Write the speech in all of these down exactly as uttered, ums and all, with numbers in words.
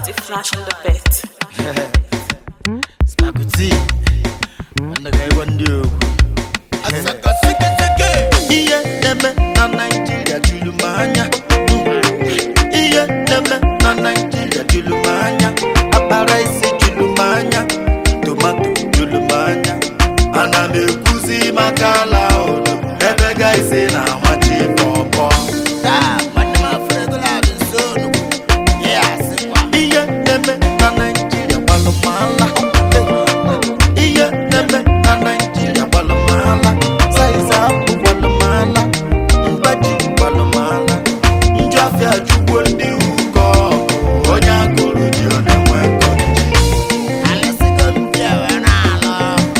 Party flash on the bed. Spaguti. Wanda guy one do. Asaka sike sike. Iye neme na Nigeria julumanya. Iye neme na Nigeria julumanya. Abara isi julumanya. Tomato julumanya. Ana mekuzi makala ono. Ebe guys na wachi popo. Ah, mani mafrego la bisono. Yeah, sikwa. Iye neme na Nigeria balumala. Iye neme na Nigeria balumala. Saiza balumala. Mbaji balumala. Njafia chukwu ndi uko. Onya kuru jione mweko. Alesigo mpia wenalo.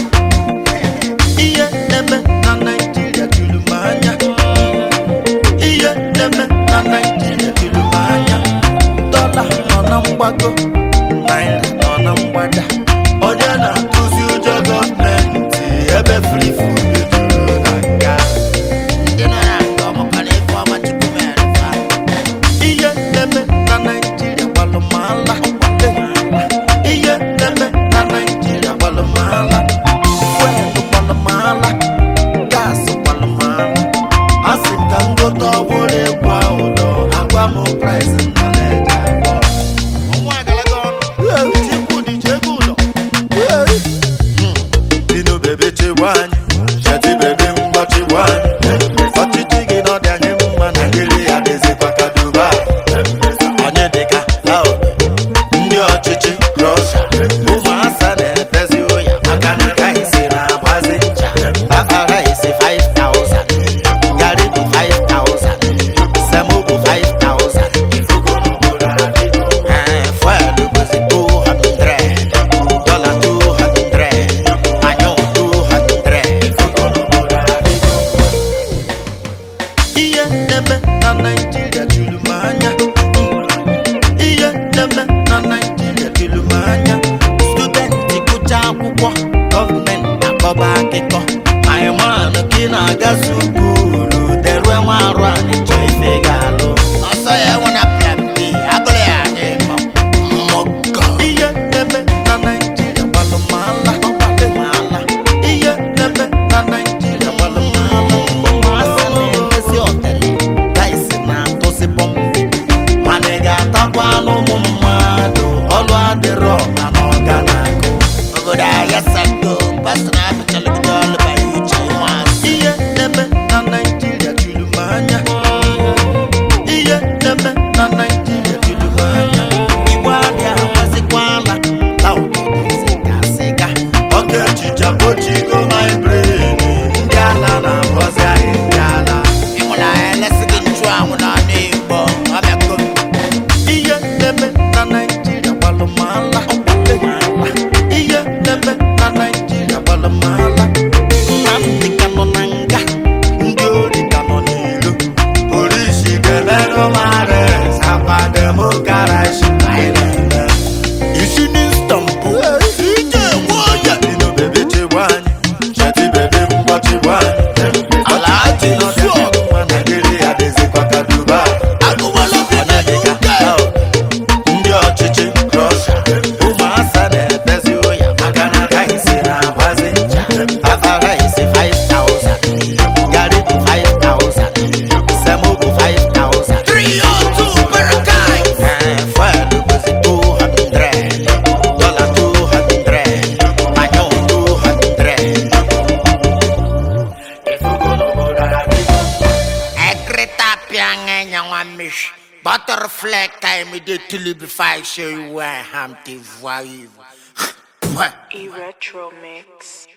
Iye neme na Nigeria julumanya. Iye neme na Nigeria julumanya. Dollar nona mbago. Naira nona mbada. Onye na-atụzi ụjọ gọọmenti ebe free food juru na nga. Ndị nọ na nga ọmụka na-efe ọma chukwu mere fa. Ihe neme na Nigeria gbalụmala. Ihe neme na Nigeria gbalụmala. Fuelu gbalụmala. Gas gbalụmala. Asị m ka m gote ọbụla egwu ahụ nọ. Agwa m price nọ na-eje abụọ. Nwa agalaga ọnụ. Chikwu dị chegbu ụlọ. Dino bebe chewanye, shati bebe ngwa chewanye. Ọchịchị gị n'ọdị anyị mma na gịrị ya dịzịkwa ka Dubai. Onye dịka Saudi, ndị ọchịchị Russia. Ụmụasa na-etezi ụya maka na ka isi na-agbazi ncha. Afara isi five thousand, garị bụ five thousand, semo bụ five thousand. Ifugo n'obodo adịgo. Eh, fuelu bụzi two hundred, dollar two hundred, anyụ two hundred. Ifugo n'obodo adịgo. Ihe neme na Nigeria julumanya. Ihe neme na Nigeria julumanya. Studenti gụcha akwụkwọ, gọọmenti akọba akụkọ. My man ka ị na-aga sukulu, derue nwa arụ anyị chọọ ife ga-alụ. Ọsọ ya enwe na plan B, agụrụ ya adị mma. Mmọkọ. Ihe neme na Nigeria gbalụmala. Ihe neme na Nigeria gbalụmala. Asị na-emesi ọtele, gaisi na-atụsi pọmpi. Mana ị ga-atakwa anụ ụmụ mmadụ, ọlụ adịrọ mana ọ ga na-akụ. Obodo ahịa sago, pastọ na-apịchalụgide ọlụ bara uche ụmụazị. Ihe neme na Nigeria julumanya. Ihe neme na Nigeria julumanya. Igbo adị amasịkwala, Saudi sịga sịga. Oke echicha bochigo my brain. Ndị ala na-agọzi anyị ndị ala. Ịmụna elesighị nchụanwụ n'ala Igbo, ọ bịago. Ihe neme na Nigeria gbalụmala. Ihe neme na Nigeria gbalụmala. Nnamdị ka nọ na nga, ndị ori ka nọ n'ilo. Polisi ga-emerụ mmadụ, sakwa demokrasi anyị na-eme. Isi n'Istanbul, ije nwe onye. Dino bebe chewanye, shati bebe ngwa chewanye. Alhaji Yusuf. Nwa Nigeria dịzịkwa ka Dubai. Agụwala bi na Onye dịka U K. Saudi, ndị ọchịchị Russia. Ụmụasa na-etezi ụya maka na ka isi na-agbazi ncha. Afara isi five thousand, garị bụ five thousand, semo bụ five thousand. three oh two Parakai. Eh, fuelu bụzi two hundred, dollar two hundred, anyụ two hundred. Ifugo n'obodo adịgo. Ekrita piange nyangwa mish. Butterfly ka immediately before I show you where I'm the vibe. E-Retro Mix.